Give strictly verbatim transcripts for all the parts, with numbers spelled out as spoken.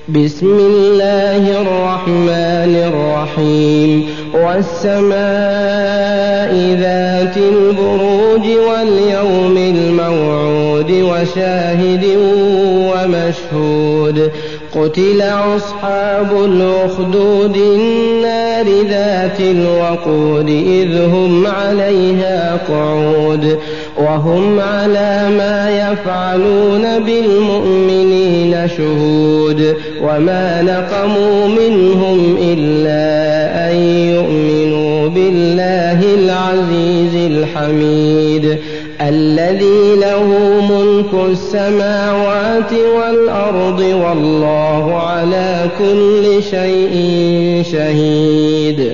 بسم الله الرحمن الرحيم والسماء ذات البروج واليوم الموعود وشاهد ومشهود قتل أصحاب الأخدود النار ذات الوقود إذ هم عليها قعود وهم على ما يفعلون بالمؤمنين شهود وما نقموا منهم إلا أن يؤمنوا بالله العزيز الحميد الذي له ملك السماوات والأرض والله على كل شيء شهيد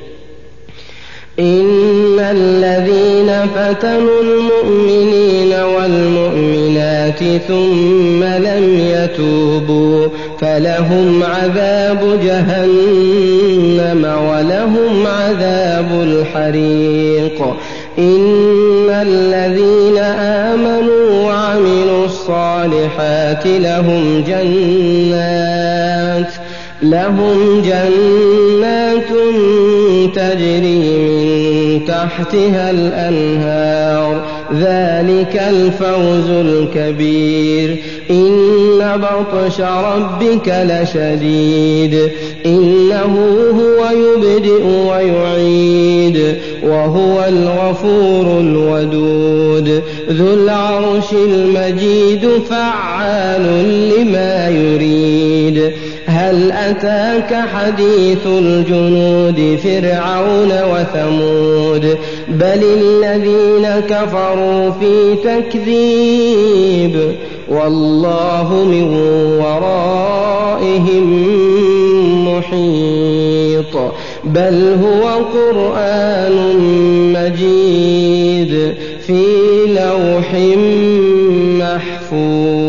إن الذين فتنوا المؤمنين والمؤمنات ثم لم يتوبوا فلهم عذاب جهنم ولهم عذاب الحريق إن الذين آمنوا وعملوا الصالحات لهم جنات لهم جنات تجري من تحتها الأنهار ذلك الفوز الكبير إن بطش ربك لشديد إنه هو يبدئ ويعيد وهو الغفور الودود ذو العرش المجيد فعال لما يريد هل أتاك حديث الجنود فرعون وثمود بل الذين كفروا في تكذيب والله من ورائهم محيط بل هو قرآن مجيد في لوح محفوظ.